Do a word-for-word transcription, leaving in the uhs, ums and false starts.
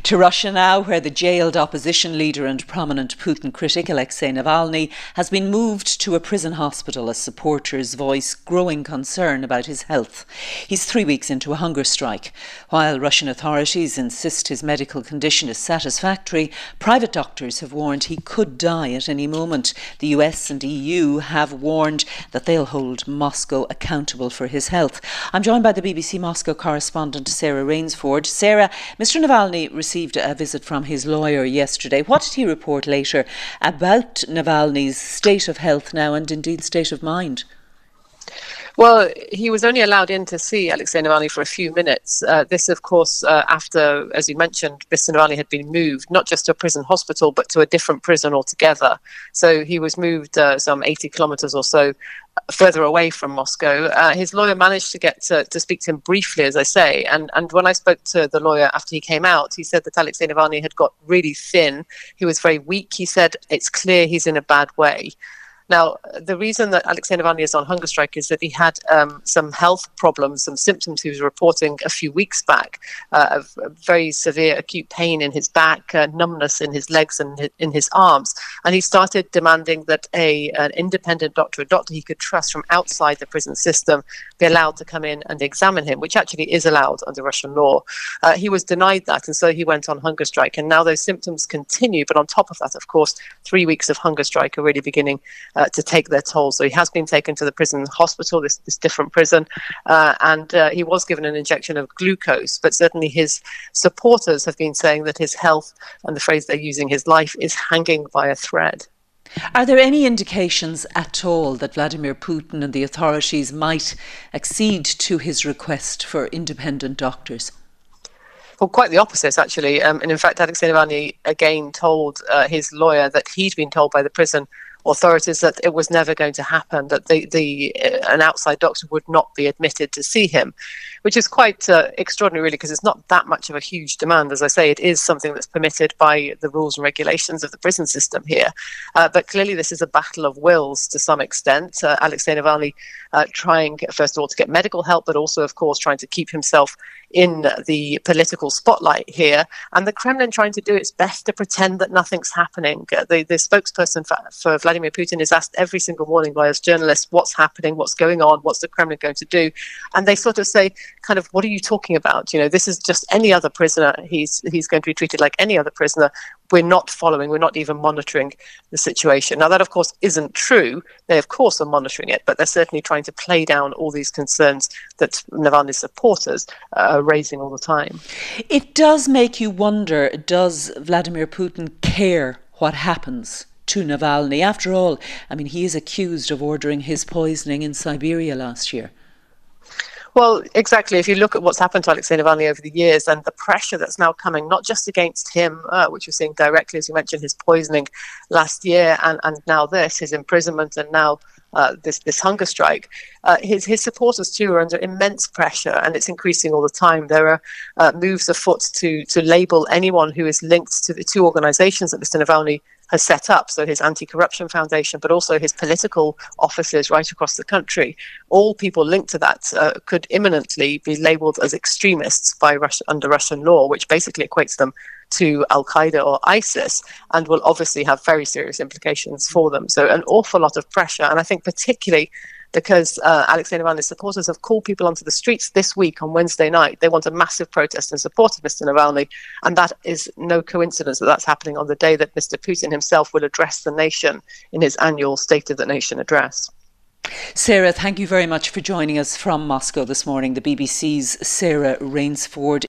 To Russia now, where the jailed opposition leader and prominent Putin critic Alexei Navalny has been moved to a prison hospital as supporters voice growing concern about his health. He's three weeks into a hunger strike. While Russian authorities insist his medical condition is satisfactory, private doctors have warned he could die at any moment. The U S and E U have warned that they'll hold Moscow accountable for his health. I'm joined by the B B C Moscow correspondent Sarah Rainsford. Sarah, Mister Navalny received a visit from his lawyer yesterday. What did he report later about Navalny's state of health now and indeed state of mind? Well, he was only allowed in to see Alexei Navalny for a few minutes. Uh, this, of course, uh, after, as you mentioned, Mister Navalny had been moved not just to a prison hospital, but to a different prison altogether. So he was moved uh, some eighty kilometres or so further away from Moscow. Uh, his lawyer managed to get to, to speak to him briefly, as I say. And, and when I spoke to the lawyer after he came out, he said that Alexei Navalny had got really thin. He was very weak. He said it's clear he's in a bad way. Now, the reason that Alexei Navalny is on hunger strike is that he had um, some health problems, some symptoms he was reporting a few weeks back, uh, of very severe acute pain in his back, uh, numbness in his legs and in his arms. And he started demanding that a an independent doctor, a doctor he could trust from outside the prison system, be allowed to come in and examine him, which actually is allowed under Russian law. Uh, he was denied that, and so he went on hunger strike. And now those symptoms continue. But on top of that, of course, three weeks of hunger strike are really beginning Uh, to take their toll. So he has been taken to the prison hospital, this, this different prison, uh, and uh, he was given an injection of glucose, but certainly his supporters have been saying that his health, and the phrase they're using, his life, is hanging by a thread. Are there any indications at all that Vladimir Putin and the authorities might accede to his request for independent doctors? Well, quite the opposite, actually. Um, and in fact, Alexei Navalny again told uh, his lawyer that he'd been told by the prison authorities that it was never going to happen, that the, the uh, an outside doctor would not be admitted to see him, which is quite uh, extraordinary, really, because it's not that much of a huge demand. As I say, it is something that's permitted by the rules and regulations of the prison system here. Uh, but clearly this is a battle of wills to some extent. Uh, Alexei Navalny uh, trying, first of all, to get medical help, but also, of course, trying to keep himself in the political spotlight here, and the Kremlin trying to do its best to pretend that nothing's happening. Uh, the, the spokesperson for, for Vladimir Putin is asked every single morning by us journalists what's happening, what's going on, what's the Kremlin going to do, and they sort of say, kind of, what are you talking about? You know, this is just any other prisoner. He's he's going to be treated like any other prisoner. We're not following, we're not even monitoring the situation. Now, that, of course, isn't true. They, of course, are monitoring it, but they're certainly trying to play down all these concerns that Navalny's supporters uh, are raising all the time. It does make you wonder, does Vladimir Putin care what happens to Navalny? After all, I mean, he is accused of ordering his poisoning in Siberia last year. Well, exactly. If you look at what's happened to Alexei Navalny over the years and the pressure that's now coming, not just against him, uh, which you're seeing directly, as you mentioned, his poisoning last year, and, and now this, his imprisonment, and now uh, this, this hunger strike, uh, his, his supporters too are under immense pressure, and it's increasing all the time. There are uh, moves afoot to, to label anyone who is linked to the two organizations that Mister Navalny has set up, so his anti-corruption foundation, but also his political offices right across the country. All people linked to that uh, could imminently be labelled as extremists by Russia, under Russian law, which basically equates them to Al-Qaeda or ISIS, and will obviously have very serious implications for them. So an awful lot of pressure, and I think particularly because uh, Alexei Navalny's supporters have called people onto the streets this week on Wednesday night. They want a massive protest in support of Mister Navalny, and that is no coincidence that that's happening on the day that Mister Putin himself will address the nation in his annual State of the Nation address. Sarah, thank you very much for joining us from Moscow this morning. The B B C's Sarah Rainsford.